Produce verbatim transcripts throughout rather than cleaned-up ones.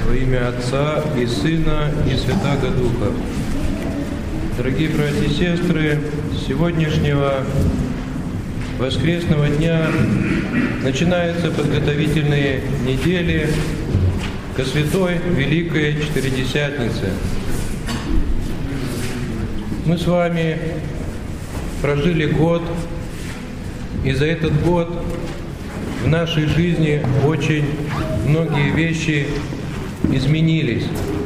Во имя Отца и Сына и Святаго Духа. Дорогие братья и сестры, с сегодняшнего воскресного дня начинаются подготовительные недели ко Святой Великой Четыредесятнице. Мы с вами прожили год, и за этот год в нашей жизни очень многие вещи изменились.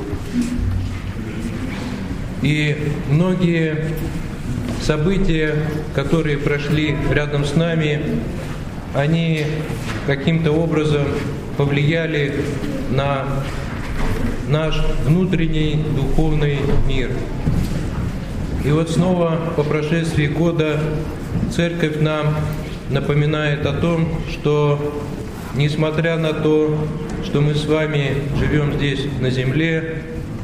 И многие события, которые прошли рядом с нами, они каким-то образом повлияли на наш внутренний духовный мир. И вот снова по прошествии года Церковь нам напоминает о том, что несмотря на то, что мы с вами живем здесь на земле,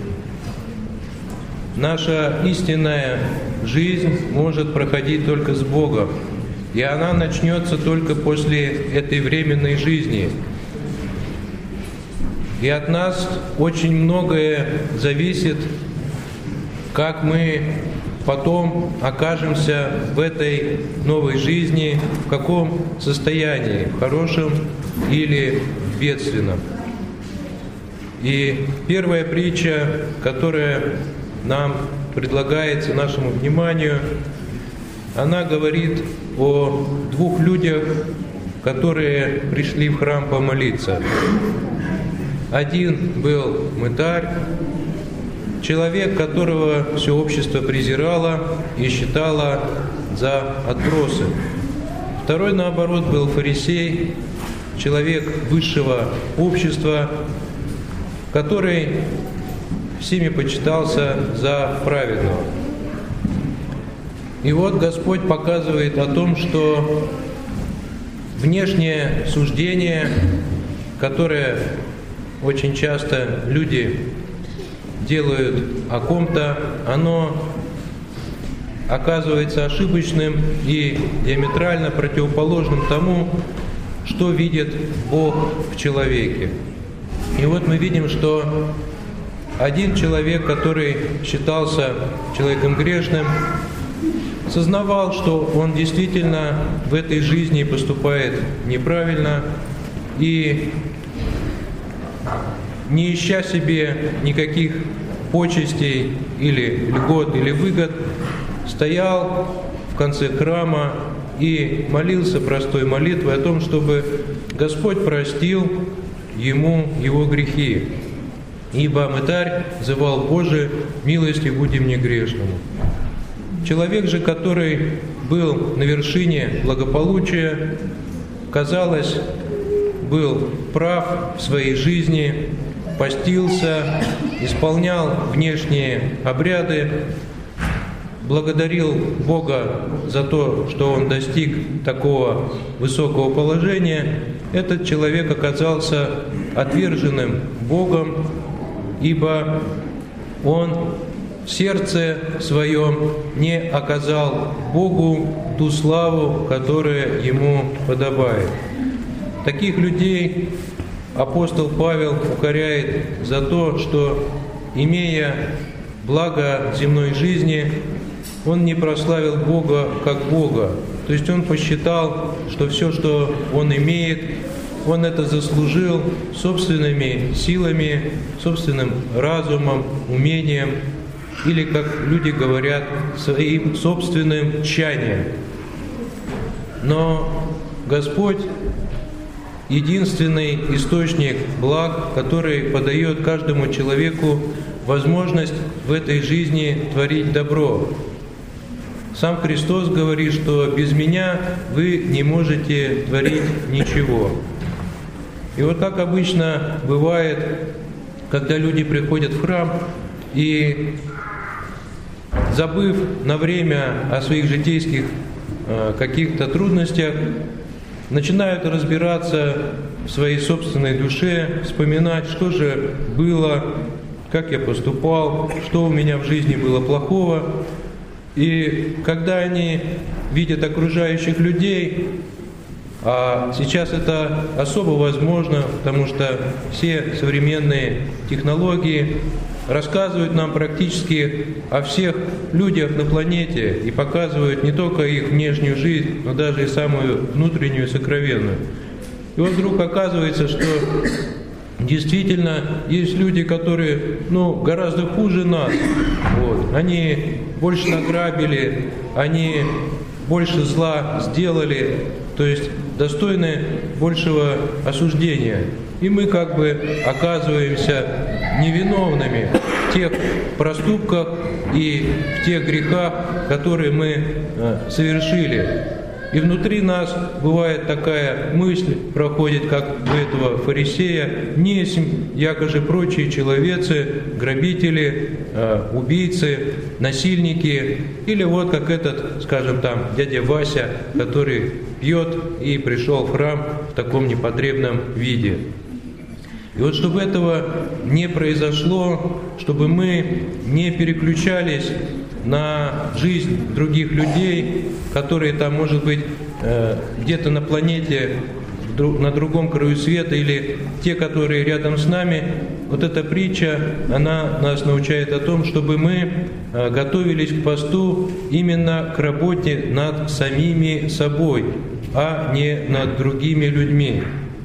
наша истинная жизнь может проходить только с Богом, и она начнется только после этой временной жизни. И от нас очень многое зависит, как мы потом окажемся в этой новой жизни, в каком состоянии, в хорошем или в бедственном. И первая притча, которая нам предлагается нашему вниманию, она говорит о двух людях, которые пришли в храм помолиться. Один был мытарь, человек, которого все общество презирало и считало за отбросы. Второй, наоборот, был фарисей, человек высшего общества, который всеми почитался за праведного. И вот Господь показывает о том, что внешнее суждение, которое очень часто люди делают о ком-то, оно оказывается ошибочным и диаметрально противоположным тому, что видит Бог в человеке. И вот мы видим, что один человек, который считался человеком грешным, сознавал, что он действительно в этой жизни поступает неправильно, и не ища себе никаких почестей или льгот или выгод, стоял в конце храма и молился простой молитвой о том, чтобы Господь простил ему его грехи. Ибо мытарь взывал: «Боже, милости буди мне грешному». Человек же, который был на вершине благополучия, казалось, был прав в своей жизни, постился, исполнял внешние обряды, благодарил Бога за то, что он достиг такого высокого положения, этот человек оказался отверженным Богом, ибо он в сердце своем не оказал Богу ту славу, которая ему подобает. Таких людей апостол Павел укоряет за то, что, имея благо земной жизни, он не прославил Бога как Бога. То есть он посчитал, что все, что он имеет, он это заслужил собственными силами, собственным разумом, умением, или, как люди говорят, своим собственным тщанием. Но Господь — единственный источник благ, который подает каждому человеку возможность в этой жизни творить добро. Сам Христос говорит, что без Меня вы не можете творить ничего. И вот как обычно бывает, когда люди приходят в храм и, забыв на время о своих житейских э, каких-то трудностях, начинают разбираться в своей собственной душе, вспоминать, что же было, как я поступал, что у меня в жизни было плохого. И когда они видят окружающих людей, А сейчас это особо возможно, потому что все современные технологии рассказывают нам практически о всех людях на планете и показывают не только их внешнюю жизнь, но даже и самую внутреннюю, сокровенную. И вот вдруг оказывается, что действительно есть люди, которые, ну, гораздо хуже нас. Вот. Они больше награбили, они больше зла сделали, то есть достойны большего осуждения. И мы как бы оказываемся невиновными в тех проступках и в тех грехах, которые мы совершили. И внутри нас бывает такая мысль, проходит, как у этого фарисея: «Несмь, якоже прочие человецы, грабители, э, убийцы, насильники». Или вот как этот, скажем там, дядя Вася, который пьет и пришел в храм в таком непотребном виде. И вот чтобы этого не произошло, чтобы мы не переключались на жизнь других людей, которые там, может быть, где-то на планете, на другом краю света, или те, которые рядом с нами, вот эта притча, она нас научает о том, чтобы мы готовились к посту именно к работе над самими собой, а не над другими людьми.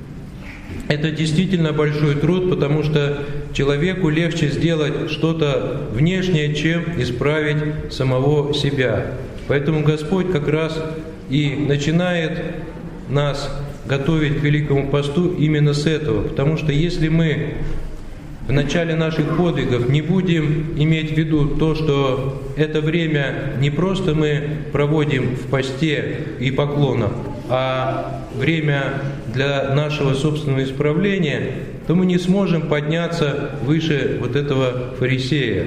Это действительно большой труд, потому что человеку легче сделать что-то внешнее, чем исправить самого себя. Поэтому Господь как раз и начинает нас готовить к Великому посту именно с этого. Потому что если мы в начале наших подвигов не будем иметь в виду то, что это время не просто мы проводим в посте и поклонах, а время для нашего собственного исправления, то мы не сможем подняться выше вот этого фарисея.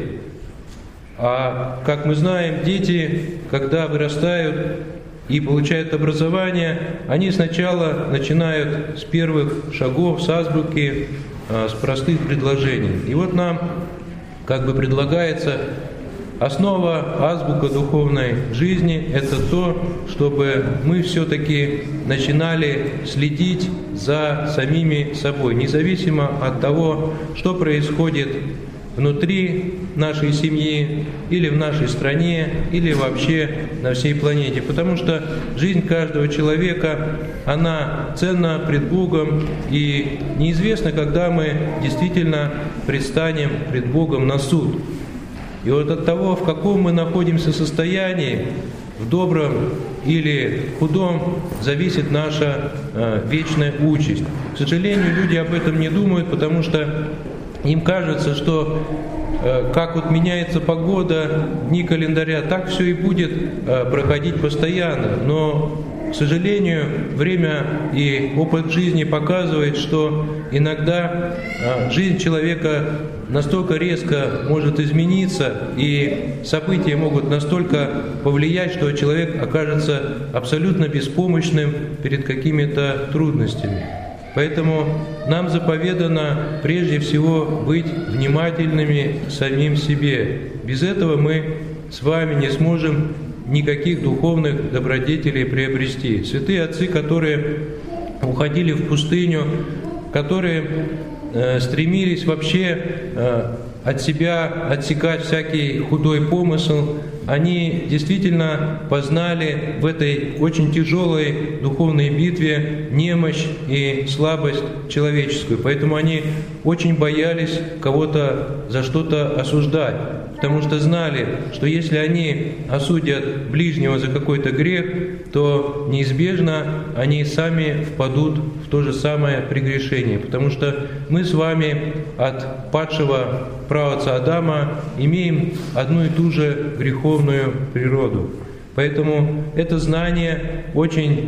А как мы знаем, дети, когда вырастают и получают образование, они сначала начинают с первых шагов, с азбуки, с простых предложений. И вот нам как бы предлагается основа, азбука духовной жизни – это то, чтобы мы все-таки начинали следить за самими собой, независимо от того, что происходит внутри нашей семьи, или в нашей стране, или вообще на всей планете. Потому что жизнь каждого человека, она ценна пред Богом, и неизвестно, когда мы действительно предстанем пред Богом на суд. И вот от того, в каком мы находимся состоянии, в добром или худом, зависит наша э, вечная участь. К сожалению, люди об этом не думают, потому что им кажется, что э, как вот меняется погода, дни календаря, так все и будет э, проходить постоянно. Но, к сожалению, время и опыт жизни показывает, что иногда э, жизнь человека настолько резко может измениться, и события могут настолько повлиять, что человек окажется абсолютно беспомощным перед какими-то трудностями. Поэтому нам заповедано прежде всего быть внимательными к самим себе. Без этого мы с вами не сможем никаких духовных добродетелей приобрести. Святые отцы, которые уходили в пустыню, которые э, стремились вообще э, от себя отсекать всякий худой помысл, они действительно познали в этой очень тяжелой духовной битве немощь и слабость человеческую. Поэтому они очень боялись кого-то за что-то осуждать, потому что знали, что если они осудят ближнего за какой-то грех, то неизбежно они сами впадут в то же самое прегрешение, потому что мы с вами от падшего праотца Адама имеем одну и ту же греховную природу. Поэтому это знание очень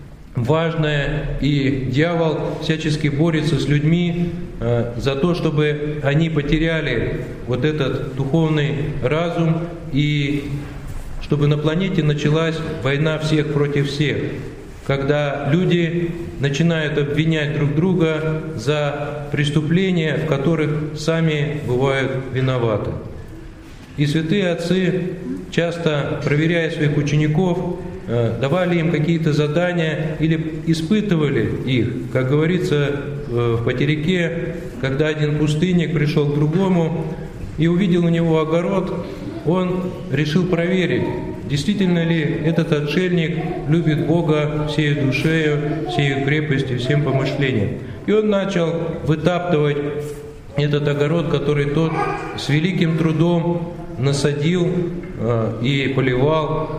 важное, и дьявол всячески борется с людьми э, за то, чтобы они потеряли вот этот духовный разум, и чтобы на планете началась война всех против всех, когда люди начинают обвинять друг друга за преступления, в которых сами бывают виноваты. И святые отцы часто, проверяя своих учеников, давали им какие-то задания или испытывали их. Как говорится в Потеряке, когда один пустынник пришел к другому и увидел у него огород, он решил проверить, действительно ли этот отшельник любит Бога всей душею, всей крепостью, всем помышлением. И он начал вытаптывать этот огород, который тот с великим трудом насадил э, и поливал.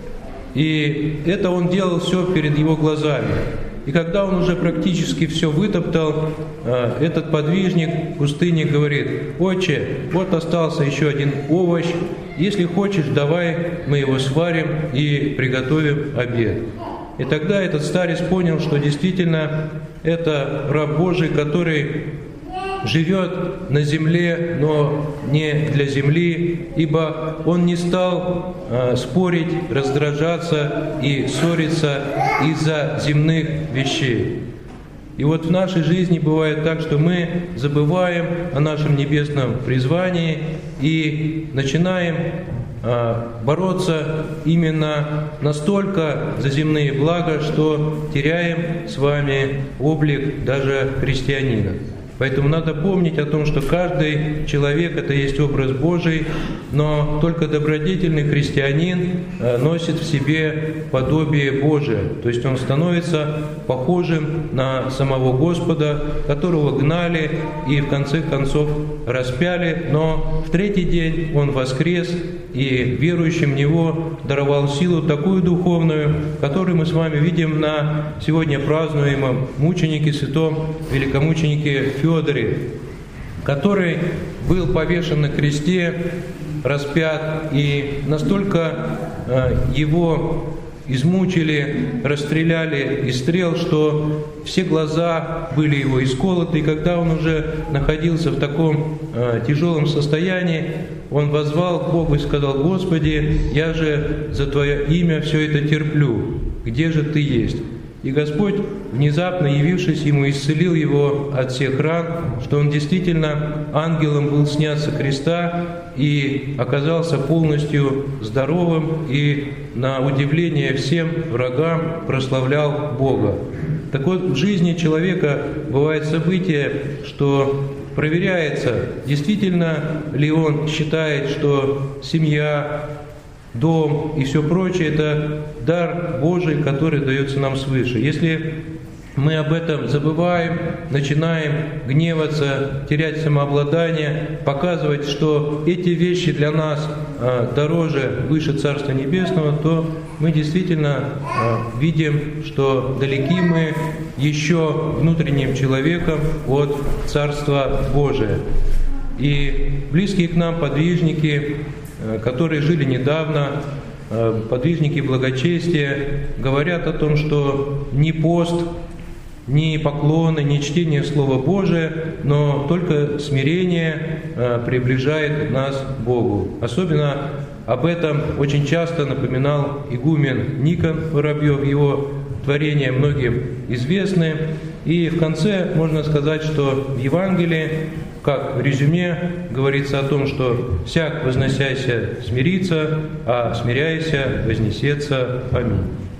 И это он делал все перед его глазами. И когда он уже практически все вытоптал, э, этот подвижник, пустынник, говорит: «Отче, вот остался еще один овощ, если хочешь, давай мы его сварим и приготовим обед». И тогда этот старец понял, что действительно это раб Божий, который живет на земле, но не для земли, ибо он не стал э, спорить, раздражаться и ссориться из-за земных вещей. И вот в нашей жизни бывает так, что мы забываем о нашем небесном призвании и начинаем э, бороться именно настолько за земные блага, что теряем с вами облик даже христианина. Поэтому надо помнить о том, что каждый человек – это есть образ Божий, но только добродетельный христианин носит в себе подобие Божие. То есть он становится похожим на самого Господа, которого гнали и в конце концов распяли, но в третий день он воскрес и верующим в Него даровал силу такую духовную, которую мы с вами видим на сегодня празднуемом мученике, святом великомученике Феодоре, который был повешен на кресте, распят, и настолько э, его измучили, расстреляли из стрел, что все глаза были его исколоты, и когда он уже находился в таком э, тяжелом состоянии, он воззвал к Богу и сказал: «Господи, я же за Твое имя все это терплю, где же Ты есть?» И Господь, внезапно явившись ему, исцелил его от всех ран, что он действительно ангелом был снят со креста и оказался полностью здоровым, и на удивление всем врагам прославлял Бога. Так вот, в жизни человека бывает событие, что проверяется, действительно ли он считает, что семья, дом и все прочее – это дар Божий, который дается нам свыше. Если мы об этом забываем, начинаем гневаться, терять самообладание, показывать, что эти вещи для нас а, дороже, выше Царства Небесного, то мы действительно а, видим, что далеки мы еще внутренним человеком от Царства Божия. И близкие к нам подвижники, которые жили недавно, подвижники благочестия, говорят о том, что ни пост, ни поклоны, ни чтение Слова Божия, но только смирение приближает нас к Богу. Особенно об этом очень часто напоминал игумен Никон Воробьев, его творения многим известны. И в конце можно сказать, что в Евангелии, как в резюме, говорится о том, что «всяк возносяся смирится, а смиряйся вознесется». Аминь.